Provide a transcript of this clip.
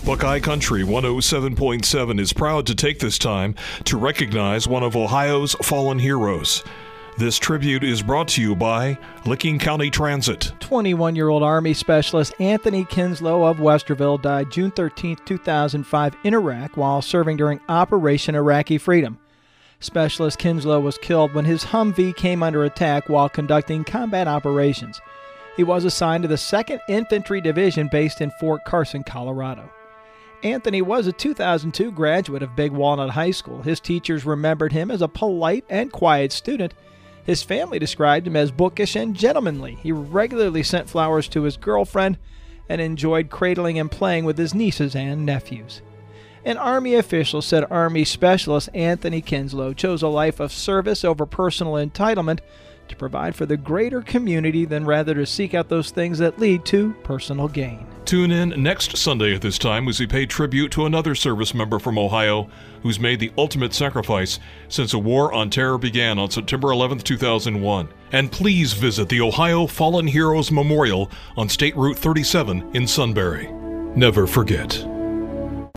Buckeye Country 107.7 is proud to take this time to recognize one of Ohio's fallen heroes. This tribute is brought to you by Licking County Transit. 21-year-old Army Specialist Anthony Kinslow of Westerville died June 13, 2005 in Iraq while serving during Operation Iraqi Freedom. Specialist Kinslow was killed when his Humvee came under attack while conducting combat operations. He was assigned to the 2nd Infantry Division based in Fort Carson, Colorado. Anthony was a 2002 graduate of Big Walnut High School. His teachers remembered him as a polite and quiet student. His family described him as bookish and gentlemanly. He regularly sent flowers to his girlfriend and enjoyed cradling and playing with his nieces and nephews. An Army official said Army Specialist Anthony Kinslow chose a life of service over personal entitlement to provide for the greater community than rather to seek out those things that lead to personal gain. Tune in next Sunday at this time as we pay tribute to another service member from Ohio who's made the ultimate sacrifice since a war on terror began on September 11, 2001. And please visit the Ohio Fallen Heroes Memorial on State Route 37 in Sunbury. Never forget.